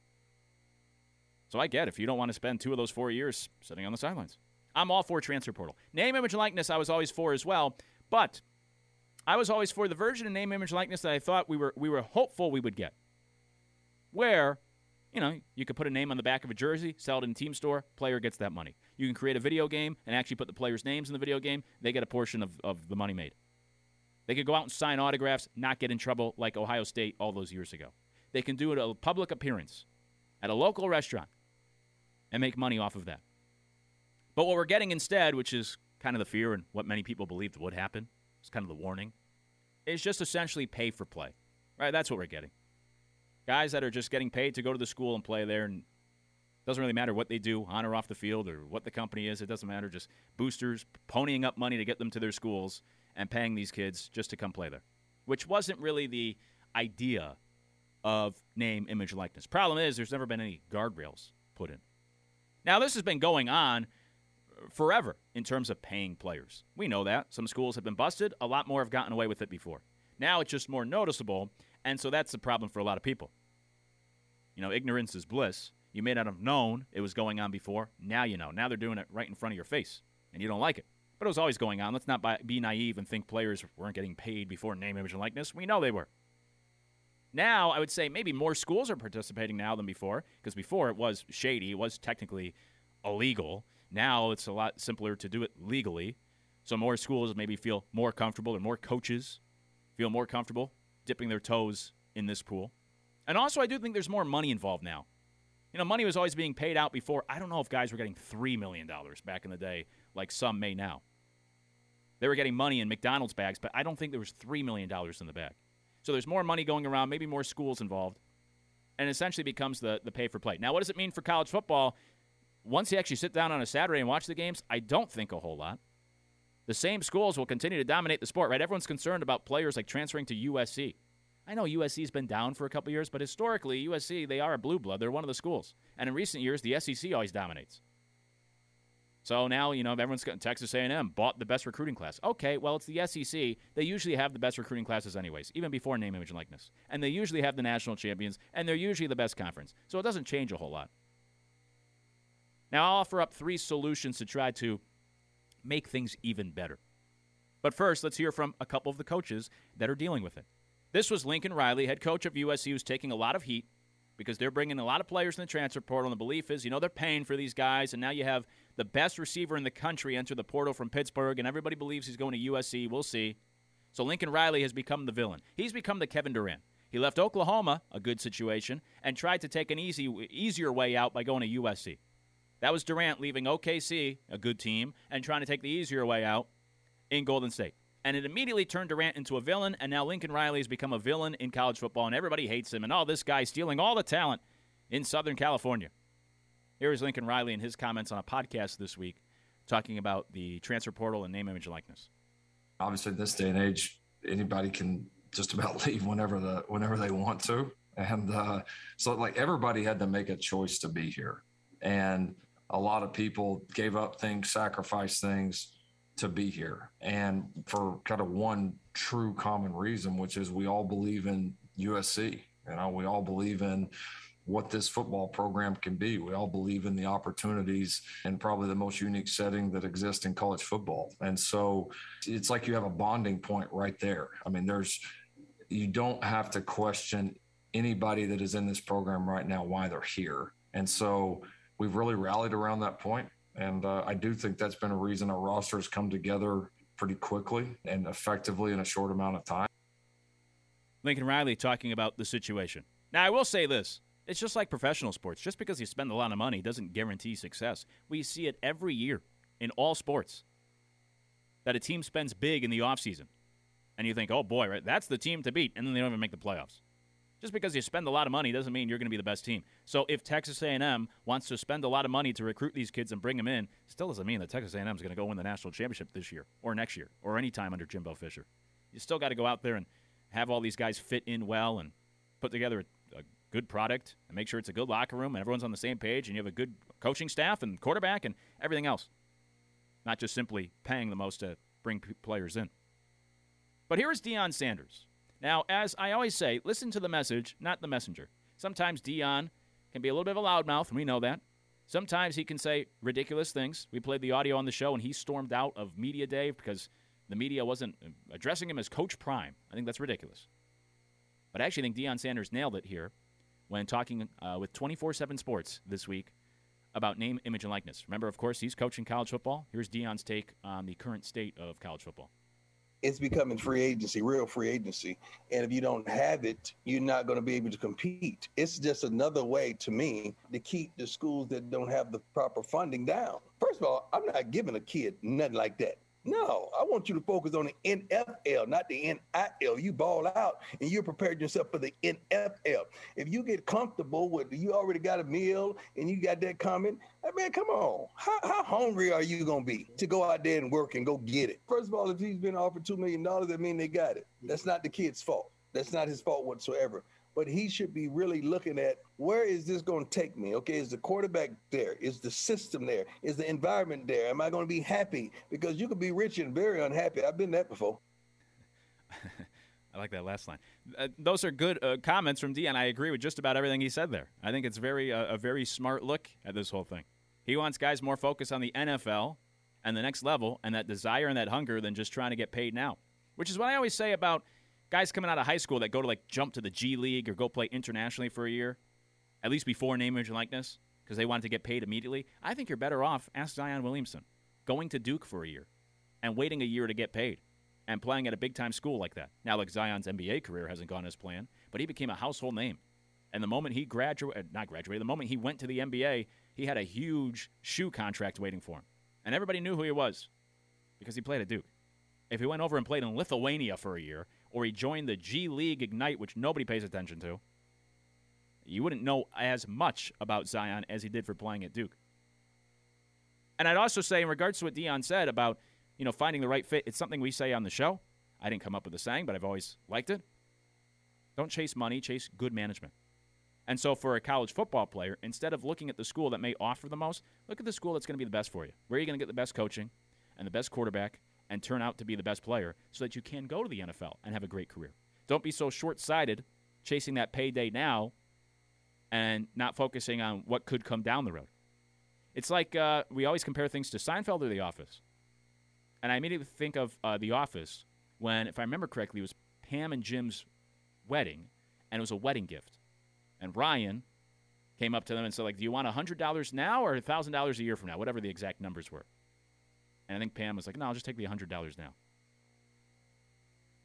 So I get if you don't want to spend two of those four years sitting on the sidelines. I'm all for transfer portal. Name, image, and likeness I was always for as well, but I was always for the version of name, image, likeness that I thought we were we were hopeful we would get. Where, you know, you could put a name on the back of a jersey, sell it in a team store, player gets that money. You can create a video game and actually put the players' names in the video game, they get a portion of, of the money made. They could go out and sign autographs, not get in trouble like Ohio State all those years ago. They can do it a public appearance at a local restaurant and make money off of that. But what we're getting instead, which is kind of the fear and what many people believed would happen, it's kind of the warning, is just essentially pay for play. Right? That's what we're getting. Guys that are just getting paid to go to the school and play there, and it doesn't really matter what they do on or off the field or what the company is. It doesn't matter. Just boosters ponying up money to get them to their schools and paying these kids just to come play there, which wasn't really the idea of name, image, likeness. Problem is there's never been any guardrails put in. Now, this has been going on forever in terms of paying players. We know that. Some schools have been busted. A lot more have gotten away with it before. Now it's just more noticeable, and so that's the problem for a lot of people. You know, ignorance is bliss. You may not have known it was going on before. Now you know. Now they're doing it right in front of your face, and you don't like it. But it was always going on. Let's not be naive and think players weren't getting paid before name, image, and likeness. We know they were. Now, I would say maybe more schools are participating now than before, because before it was shady. It was technically illegal. Now it's a lot simpler to do it legally. So more schools maybe feel more comfortable, or more coaches feel more comfortable dipping their toes in this pool. And also, I do think there's more money involved now. You know, money was always being paid out before. I don't know if guys were getting three million dollars back in the day like some may now. They were getting money in McDonald's bags, but I don't think there was three million dollars in the bag. So there's more money going around, maybe more schools involved, and it essentially becomes the, the pay for play. Now, what does it mean for college football? Once you actually sit down on a Saturday and watch the games, I don't think a whole lot. The same schools will continue to dominate the sport, right? Everyone's concerned about players like transferring to U S C. I know U S C's been down for a couple years, but historically, U S C, they are a blue blood. They're one of the schools. And in recent years, the S E C always dominates. So now, you know, everyone's got Texas A and M bought the best recruiting class. Okay, well, it's the S E C. They usually have the best recruiting classes anyways, even before name, image, and likeness. And they usually have the national champions, and they're usually the best conference. So it doesn't change a whole lot. Now, I'll offer up three solutions to try to make things even better. But first, let's hear from a couple of the coaches that are dealing with it. This was Lincoln Riley, head coach of U S C, who's taking a lot of heat because they're bringing a lot of players in the transfer portal, and the belief is, you know, they're paying for these guys, and now you have the best receiver in the country enter the portal from Pittsburgh, and everybody believes he's going to U S C. We'll see. So Lincoln Riley has become the villain. He's become the Kevin Durant. He left Oklahoma, a good situation, and tried to take an easy, easier way out by going to U S C. That was Durant leaving O K C, a good team, and trying to take the easier way out in Golden State. And it immediately turned Durant into a villain, and now Lincoln Riley has become a villain in college football, and everybody hates him, and all this guy stealing all the talent in Southern California. Here is Lincoln Riley in his comments on a podcast this week talking about the transfer portal and name, image, and likeness. Obviously, in this day and age, anybody can just about leave whenever the whenever they want to. And uh, so, like, everybody had to make a choice to be here. And a lot of people gave up things, sacrificed things to be here. And for kind of one true common reason, which is we all believe in U S C. You know, we all believe in what this football program can be. We all believe in the opportunities and probably the most unique setting that exists in college football. And so it's like you have a bonding point right there. I mean, there's, you don't have to question anybody that is in this program right now, why they're here. And so we've really rallied around that point. And uh, I do think that's been a reason our roster has come together pretty quickly and effectively in a short amount of time. Lincoln Riley talking about the situation. Now, I will say this. It's just like professional sports. Just because you spend a lot of money doesn't guarantee success. We see it every year in all sports that a team spends big in the offseason. And you think, oh, boy, right, that's the team to beat, and then they don't even make the playoffs. Just because you spend a lot of money doesn't mean you're going to be the best team. So if Texas A and M wants to spend a lot of money to recruit these kids and bring them in, still doesn't mean that Texas A and M is going to go win the national championship this year or next year or any time under Jimbo Fisher. You still got to go out there and have all these guys fit in well and put together a, a good product and make sure it's a good locker room and everyone's on the same page and you have a good coaching staff and quarterback and everything else. Not just simply paying the most to bring p- players in. But here is Deion Sanders. Now, as I always say, listen to the message, not the messenger. Sometimes Deion can be a little bit of a loudmouth, and we know that. Sometimes he can say ridiculous things. We played the audio on the show, and he stormed out of Media Day because the media wasn't addressing him as Coach Prime. I think that's ridiculous. But I actually think Deion Sanders nailed it here when talking uh, with twenty-four seven Sports this week about name, image, and likeness. Remember, of course, he's coaching college football. Here's Deion's take on the current state of college football. It's becoming free agency, real free agency. And if you don't have it, you're not going to be able to compete. It's just another way to me to keep the schools that don't have the proper funding down. First of all, I'm not giving a kid nothing like that. No, I want you to focus on the N F L, not the N I L. You ball out and you're prepared yourself for the N F L. If you get comfortable with, you already got a meal and you got that coming, I mean, come on. How, how hungry are you going to be to go out there and work and go get it? First of all, if he's been offered two million dollars, that means they got it. That's not the kid's fault. That's not his fault whatsoever. But he should be really looking at, where is this going to take me? Okay, is the quarterback there? Is the system there? Is the environment there? Am I going to be happy? Because you could be rich and very unhappy. I've been that before. I like that last line. Uh, those are good uh, comments from Deion. I agree with just about everything he said there. I think it's very uh, a very smart look at this whole thing. He wants guys more focused on the N F L and the next level and that desire and that hunger than just trying to get paid now, which is what I always say about guys coming out of high school that go to, like, jump to the G League or go play internationally for a year, at least before name, image, and likeness, because they wanted to get paid immediately. I think you're better off, ask Zion Williamson, going to Duke for a year and waiting a year to get paid and playing at a big-time school like that. Now, like, Zion's N B A career hasn't gone as planned, but he became a household name. And the moment he graduated, not graduated, the moment he went to the N B A, he had a huge shoe contract waiting for him. And everybody knew who he was because he played at Duke. If he went over and played in Lithuania for a year, or he joined the G League Ignite, which nobody pays attention to, you wouldn't know as much about Zion as he did for playing at Duke. And I'd also say, in regards to what Deion said about, you know, finding the right fit, it's something we say on the show. I didn't come up with the saying, but I've always liked it. Don't chase money, chase good management. And so for a college football player, instead of looking at the school that may offer the most, look at the school that's going to be the best for you. Where are you going to get the best coaching and the best quarterback and turn out to be the best player so that you can go to the N F L and have a great career. Don't be so short-sighted chasing that payday now and not focusing on what could come down the road. It's like uh, we always compare things to Seinfeld or The Office. And I immediately think of uh, The Office when, if I remember correctly, it was Pam and Jim's wedding, and it was a wedding gift. And Ryan came up to them and said, like, do you want one hundred dollars now or one thousand dollars a year from now, whatever the exact numbers were. And I think Pam was like, no, I'll just take the one hundred dollars now.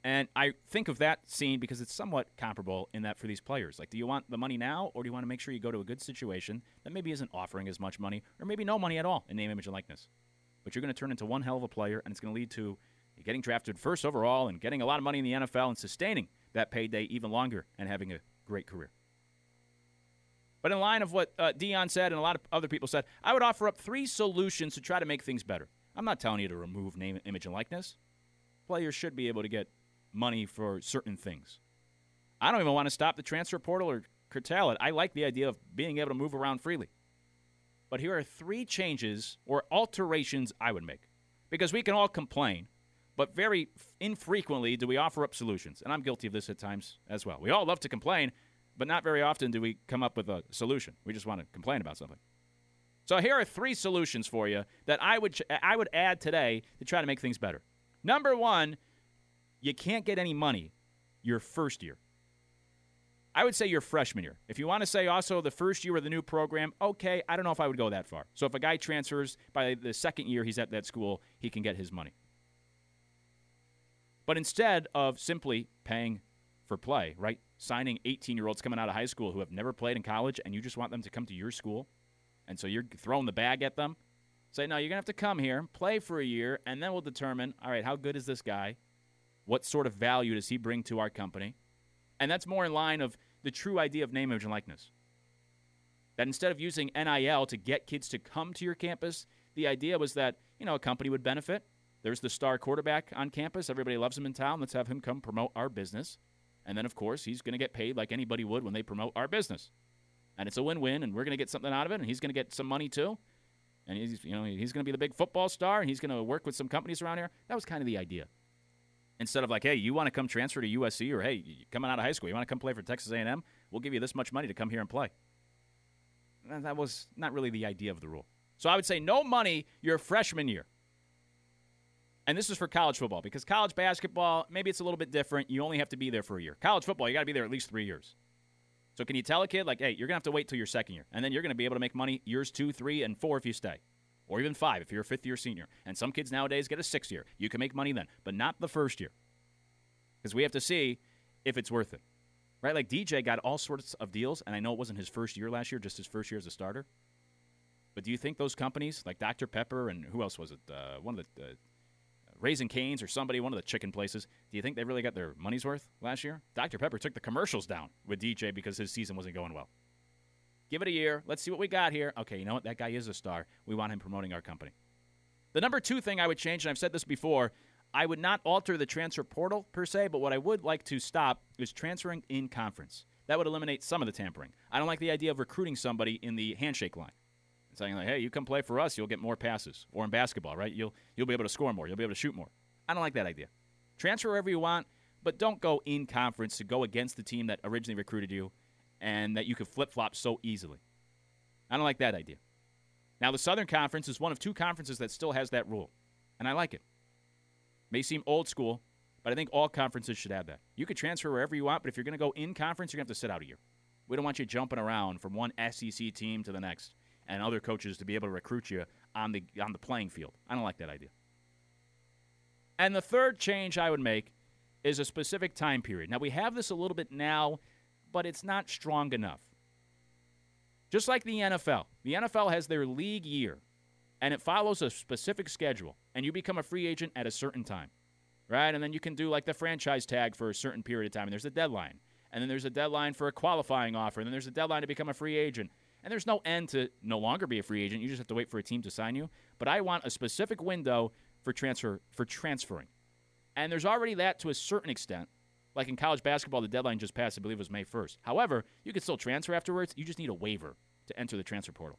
And I think of that scene because it's somewhat comparable in that for these players. Like, do you want the money now, or do you want to make sure you go to a good situation that maybe isn't offering as much money, or maybe no money at all in name, image, and likeness? But you're going to turn into one hell of a player, and it's going to lead to getting drafted first overall and getting a lot of money in the N F L and sustaining that payday even longer and having a great career. But in line of what uh, Dion said and a lot of other people said, I would offer up three solutions to try to make things better. I'm not telling you to remove name, image, and likeness. Players should be able to get money for certain things. I don't even want to stop the transfer portal or curtail it. I like the idea of being able to move around freely. But here are three changes or alterations I would make. Because we can all complain, but very infrequently do we offer up solutions. And I'm guilty of this at times as well. We all love to complain, but not very often do we come up with a solution. We just want to complain about something. So here are three solutions for you that I would I would add today to try to make things better. Number one, you can't get any money your first year. I would say your freshman year. If you want to say also the first year of the new program, okay, I don't know if I would go that far. So if a guy transfers by the second year he's at that school, he can get his money. But instead of simply paying for play, right, signing eighteen-year-olds coming out of high school who have never played in college and you just want them to come to your school, and so you're throwing the bag at them, say, no, you're going to have to come here, play for a year, and then we'll determine, all right, how good is this guy? What sort of value does he bring to our company? And that's more in line of the true idea of name, image, and likeness. That instead of using N I L to get kids to come to your campus, the idea was that, you know, a company would benefit. There's the star quarterback on campus. Everybody loves him in town. Let's have him come promote our business. And then, of course, he's going to get paid like anybody would when they promote our business. And it's a win-win, and we're going to get something out of it, and he's going to get some money too. And he's, you know, he's going to be the big football star, and he's going to work with some companies around here. That was kind of the idea. Instead of like, hey, you want to come transfer to U S C, or hey, coming out of high school, you want to come play for Texas A and M? We'll give you this much money to come here and play. And that was not really the idea of the rule. So I would say no money your freshman year. And this is for college football, because college basketball, maybe it's a little bit different. You only have to be there for a year. College football, you got to be there at least three years. So can you tell a kid, like, hey, you're going to have to wait till your second year, and then you're going to be able to make money years two, three, and four if you stay, or even five if you're a fifth-year senior. And some kids nowadays get a sixth year. You can make money then, but not the first year, because we have to see if it's worth it, right? Like D J got all sorts of deals, and I know it wasn't his first year last year, just his first year as a starter. But do you think those companies, like Doctor Pepper and who else was it, uh, one of the uh, Raising Cane's or somebody, one of the chicken places, do you think they really got their money's worth last year? Doctor Pepper took the commercials down with D J because his season wasn't going well. Give it a year. Let's see what we got here. Okay, you know what? That guy is a star. We want him promoting our company. The number two thing I would change, and I've said this before, I would not alter the transfer portal per se, but what I would like to stop is transferring in conference. That would eliminate some of the tampering. I don't like the idea of recruiting somebody in the handshake line. Saying like, hey, you come play for us, you'll get more passes. Or in basketball, right? You'll you'll be able to score more. You'll be able to shoot more. I don't like that idea. Transfer wherever you want, but don't go in conference to go against the team that originally recruited you and that you could flip-flop so easily. I don't like that idea. Now, the Southern Conference is one of two conferences that still has that rule, and I like it. May seem old school, but I think all conferences should have that. You could transfer wherever you want, but if you're going to go in conference, you're going to have to sit out a year. We don't want you jumping around from one S E C team to the next, and other coaches to be able to recruit you on the on the playing field. I don't like that idea. And the third change I would make is a specific time period. Now, we have this a little bit now, but it's not strong enough. Just like the N F L. The N F L has their league year, and it follows a specific schedule, and you become a free agent at a certain time, right? And then you can do like the franchise tag for a certain period of time, and there's a deadline. And then there's a deadline for a qualifying offer, and then there's a deadline to become a free agent. And there's no end to no longer be a free agent. You just have to wait for a team to sign you. But I want a specific window for transfer for transferring. And there's already that to a certain extent. Like in college basketball, the deadline just passed. I believe it was May first. However, you can still transfer afterwards. You just need a waiver to enter the transfer portal.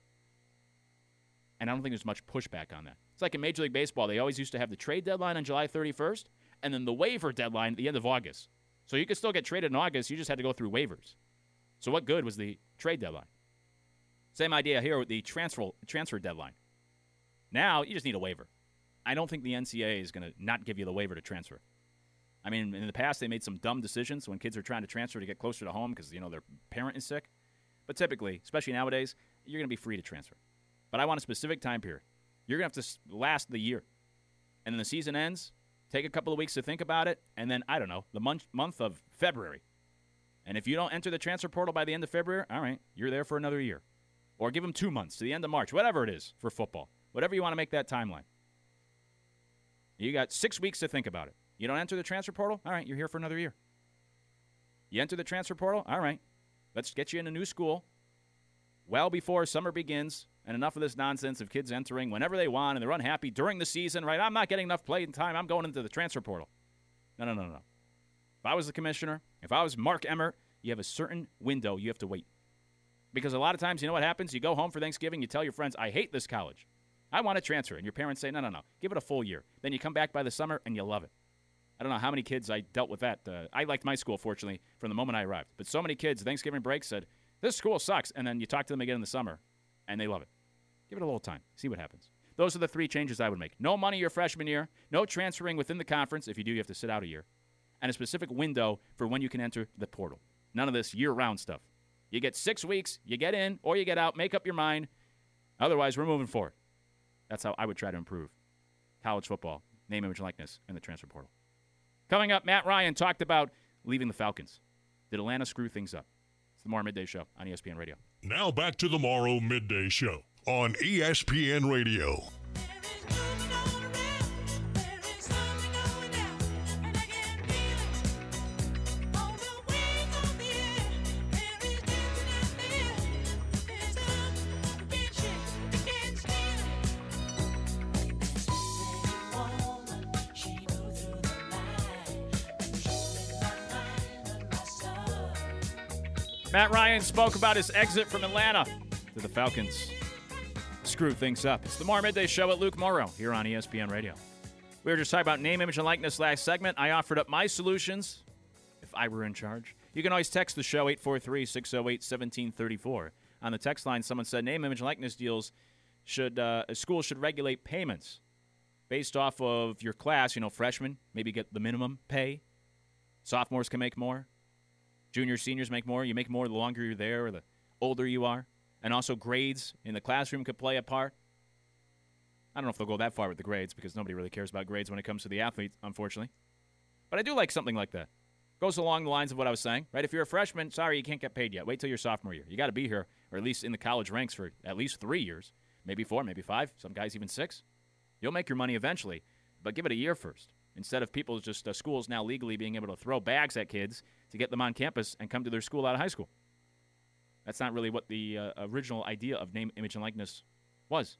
And I don't think there's much pushback on that. It's like in Major League Baseball. They always used to have the trade deadline on July thirty-first and then the waiver deadline at the end of August. So you could still get traded in August. You just had to go through waivers. So what good was the trade deadline? Same idea here with the transfer transfer deadline. Now, you just need a waiver. I don't think the N C double A is going to not give you the waiver to transfer. I mean, in the past, they made some dumb decisions when kids are trying to transfer to get closer to home because, you know, their parent is sick. But typically, especially nowadays, you're going to be free to transfer. But I want a specific time period. You're going to have to last the year. And then the season ends, Take a couple of weeks to think about it, and then, I don't know, the month month of February. And if you don't enter the transfer portal by the end of February, all right, you're there for another year. Or give them two months to the end of March, whatever it is for football. Whatever you want to make that timeline. You got six weeks to think about it. You don't enter the transfer portal? All right, you're here for another year. You enter the transfer portal? All right, let's get you in a new school well before summer begins, and enough of this nonsense of kids entering whenever they want and they're unhappy during the season, right? I'm not getting enough playing time. I'm going into the transfer portal. No, no, no, no. If I was the commissioner, if I was Mark Emmert, you have a certain window you have to wait. Because a lot of times, you know what happens? You go home for Thanksgiving, you tell your friends, I hate this college. I want to transfer. And your parents say, no, no, no. Give it a full year. Then you come back by the summer, and you love it. I don't know how many kids I dealt with that. Uh, I liked my school, fortunately, from the moment I arrived. But so many kids, Thanksgiving break, said, this school sucks. And then you talk to them again in the summer, and they love it. Give it a little time. See what happens. Those are the three changes I would make. No money your freshman year. No transferring within the conference. If you do, you have to sit out a year. And a specific window for when you can enter the portal. None of this year-round stuff. You get six weeks, you get in, or you get out, make up your mind. Otherwise, we're moving forward. That's how I would try to improve college football, name, image, likeness, and the transfer portal. Coming up, Matt Ryan talked about leaving the Falcons. Did Atlanta screw things up? It's the Morrow Midday Show on E S P N Radio. Now back to the Morrow Midday Show on E S P N Radio. Matt Ryan spoke about his exit from Atlanta to the Falcons. Screw things up. It's the Morrow Midday Show at Luke Morrow here on E S P N Radio. We were just talking about name, image, and likeness last segment. I offered up my solutions if I were in charge. You can always text the show, eight four three, six oh eight, one seven three four. On the text line, someone said name, image, and likeness deals should, uh, a school should regulate payments based off of your class. You know, freshmen maybe get the minimum pay. Sophomores can make more. Juniors, seniors make more. You make more the longer you're there or the older you are. And also grades in the classroom could play a part. I don't know if they'll go that far with the grades because nobody really cares about grades when it comes to the athletes, unfortunately. But I do like something like that. Goes along the lines of what I was saying, right? If you're a freshman, sorry, you can't get paid yet. Wait till your sophomore year. You got to be here, or at least in the college ranks for at least three years, maybe four, maybe five, some guys even six. You'll make your money eventually, but give it a year first. Instead of people just, uh, schools now legally being able to throw bags at kids to get them on campus and come to their school out of high school. That's not really what the uh, original idea of name, image, and likeness was.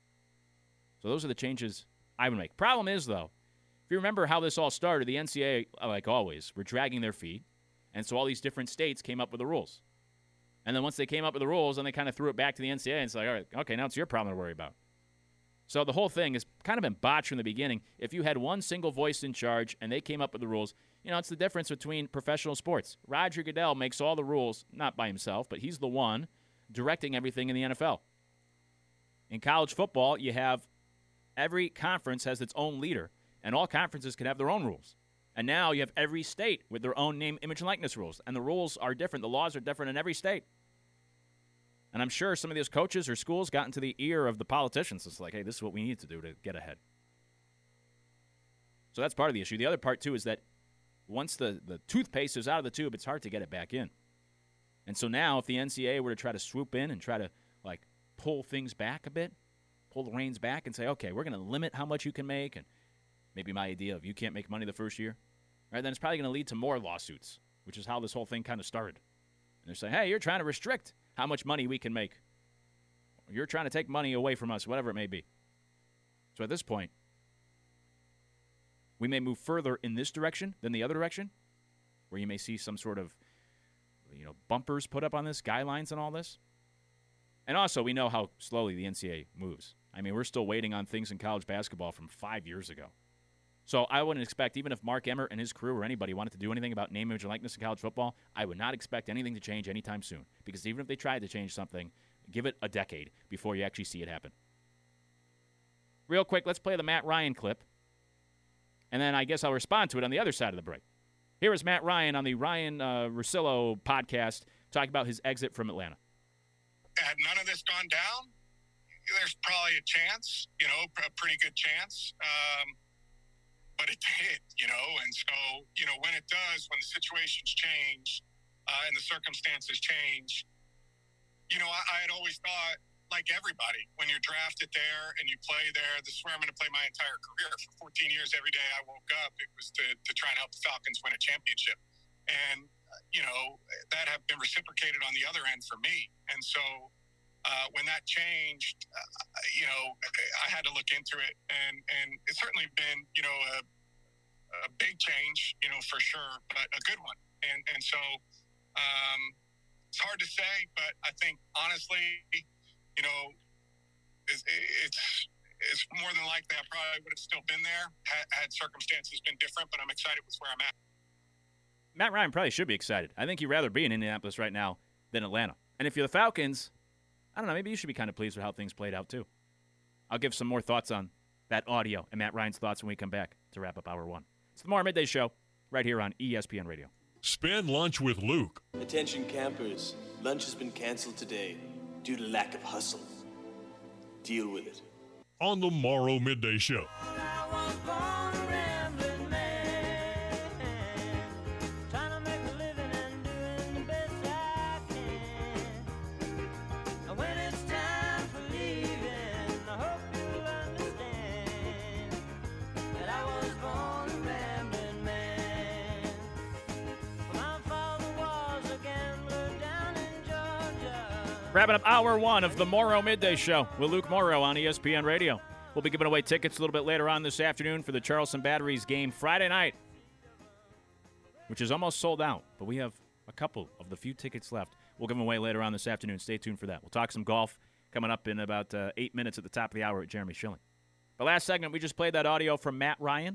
So those are the changes I would make. Problem is, though, if you remember how this all started, the N C double A, like always, were dragging their feet, and so all these different states came up with the rules. And then once they came up with the rules, then they kind of threw it back to the N C double A, and it's like, all right, okay, now it's your problem to worry about. So the whole thing has kind of been botched from the beginning. If you had one single voice in charge and they came up with the rules, you know, it's the difference between professional sports. Roger Goodell makes all the rules, not by himself, but he's the one directing everything in the N F L. In college football, you have every conference has its own leader, and all conferences can have their own rules. And now you have every state with their own name, image, and likeness rules. And the rules are different. The laws are different in every state. And I'm sure some of these coaches or schools got into the ear of the politicians. It's like, hey, this is what we need to do to get ahead. So that's part of the issue. The other part, too, is that once the, the toothpaste is out of the tube, it's hard to get it back in. And so now if the N C double A were to try to swoop in and try to, like, pull things back a bit, pull the reins back and say, okay, we're going to limit how much you can make, and maybe my idea of you can't make money the first year, right, then it's probably going to lead to more lawsuits, which is how this whole thing kind of started. And they're saying, hey, you're trying to restrict how much money we can make. You're trying to take money away from us, whatever it may be. So at this point, we may move further in this direction than the other direction, where you may see some sort of, you know, bumpers put up on this, guidelines and all this. And also, we know how slowly the N C double A moves. I mean, we're still waiting on things in college basketball from five years ago. So I wouldn't expect, even if Mark Emmert and his crew or anybody wanted to do anything about name, image, and likeness in college football, I would not expect anything to change anytime soon. Because even if they tried to change something, give it a decade before you actually see it happen. Real quick, let's play the Matt Ryan clip. And then I guess I'll respond to it on the other side of the break. Here is Matt Ryan on the Ryan uh, Russillo podcast talking about his exit from Atlanta. Had none of this gone down, there's probably a chance, you know, a pretty good chance. Um, but it, And so, you know, when it does, when the situations change uh, and the circumstances change, you know, I, I had always thought, like everybody, when you're drafted there and you play there, this is where I'm going to play my entire career. For fourteen years, every day I woke up, it was to, to try and help the Falcons win a championship. And, uh, you know, that have been reciprocated on the other end for me. And so uh, when that changed, uh, you know, I had to look into it. And, and it's certainly been, you know, a, a big change, you know, for sure, but a good one. And, and so um, it's hard to say, but I think, honestly, you know, it's, it's it's more than likely I probably would have still been there had, had circumstances been different, but I'm excited with where I'm at. Matt Ryan probably should be excited. I think he'd rather be in Indianapolis right now than Atlanta. And if you're the Falcons, I don't know, maybe you should be kind of pleased with how things played out too. I'll give some more thoughts on that audio and Matt Ryan's thoughts when we come back to wrap up hour one. It's the Tomorrow Midday Show right here on E S P N Radio. Spend lunch with Luke. Attention campers, lunch has been canceled today due to lack of hustle. Deal with it. On the Morrow Midday Show. Wrapping up hour one of the Morrow Midday Show with Luke Morrow on E S P N Radio. We'll be giving away tickets a little bit later on this afternoon for the Charleston Batteries game Friday night, which is almost sold out, but we have a couple of the few tickets left. We'll give them away later on this afternoon. Stay tuned for that. We'll talk some golf coming up in about uh, eight minutes at the top of the hour with Jeremy Schilling. The last segment, we just played that audio from Matt Ryan.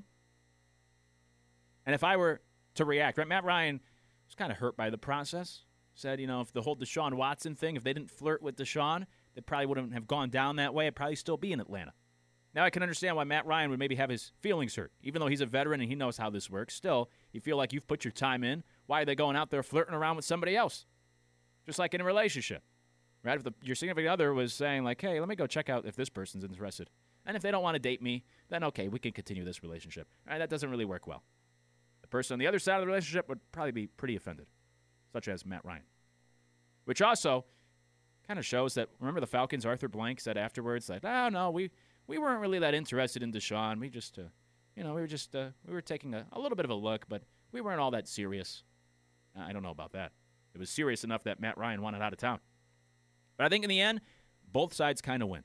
And if I were to react, right, Matt Ryan was kind of hurt by the process. Said, you know, if the whole Deshaun Watson thing, if they didn't flirt with Deshaun, they probably wouldn't have gone down that way. It'd probably still be in Atlanta. Now I can understand why Matt Ryan would maybe have his feelings hurt. Even though he's a veteran and he knows how this works, still, you feel like you've put your time in. Why are they going out there flirting around with somebody else? Just like in a relationship, right? If the, your significant other was saying, like, hey, let me go check out if this person's interested. And if they don't want to date me, then okay, we can continue this relationship. All right, that doesn't really work well. The person on the other side of the relationship would probably be pretty offended, such as Matt Ryan. Which also kind of shows that, remember the Falcons, Arthur Blank said afterwards, like, oh, no, we, we weren't really that interested in Deshaun. We just, uh, you know, we were just, uh, we were taking a, a little bit of a look, but we weren't all that serious. I don't know about that. It was serious enough that Matt Ryan wanted out of town. But I think in the end, both sides kind of win.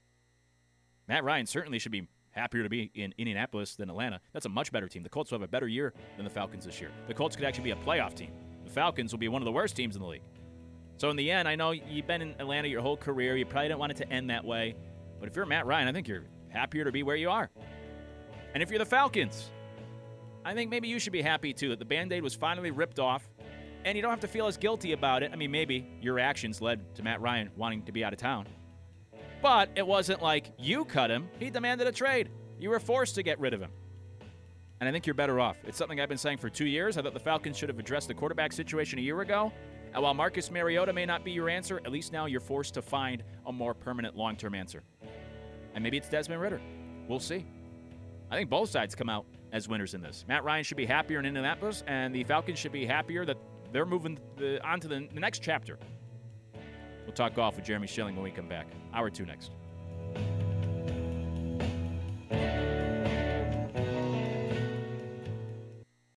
Matt Ryan certainly should be happier to be in Indianapolis than Atlanta. That's a much better team. The Colts will have a better year than the Falcons this year. The Colts could actually be a playoff team. The Falcons will be one of the worst teams in the league. So in the end, I know you've been in Atlanta your whole career. You probably didn't want it to end that way. But if you're Matt Ryan, I think you're happier to be where you are. And if you're the Falcons, I think maybe you should be happy, too, that the Band-Aid was finally ripped off. And you don't have to feel as guilty about it. I mean, maybe your actions led to Matt Ryan wanting to be out of town. But it wasn't like you cut him. He demanded a trade. You were forced to get rid of him. And I think you're better off. It's something I've been saying for two years. I thought the Falcons should have addressed the quarterback situation a year ago. And while Marcus Mariota may not be your answer, at least now you're forced to find a more permanent long-term answer. And maybe it's Desmond Ridder. We'll see. I think both sides come out as winners in this. Matt Ryan should be happier in Indianapolis, and the Falcons should be happier that they're moving the, on to the, the next chapter. We'll talk golf with Jeremy Schilling when we come back. Hour two next.